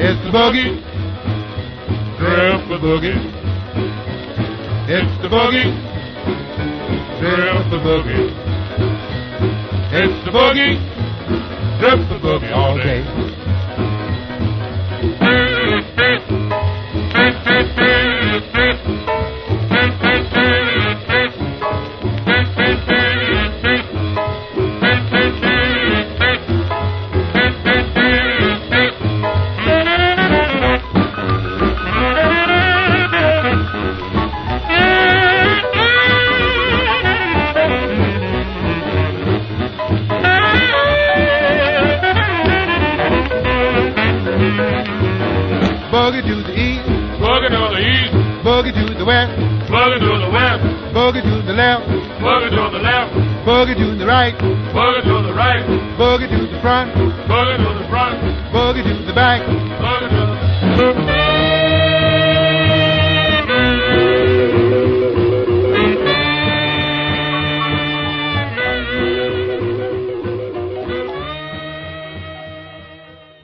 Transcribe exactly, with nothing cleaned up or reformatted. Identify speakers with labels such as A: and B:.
A: It's the boogie, drift the boogie. It's the boogie, drift the boogie. It's the boogie, drift the boogie all day. Boogie to the east,
B: Boogie to the east,
A: boogie to the west,
B: boogie to the west,
A: boogie to the left,
B: boogie to the left,
A: boogie to the right,
B: boogie to the right,
A: boogie to the front,
B: boogie to the front,
A: boogie to the back.
B: boogie to the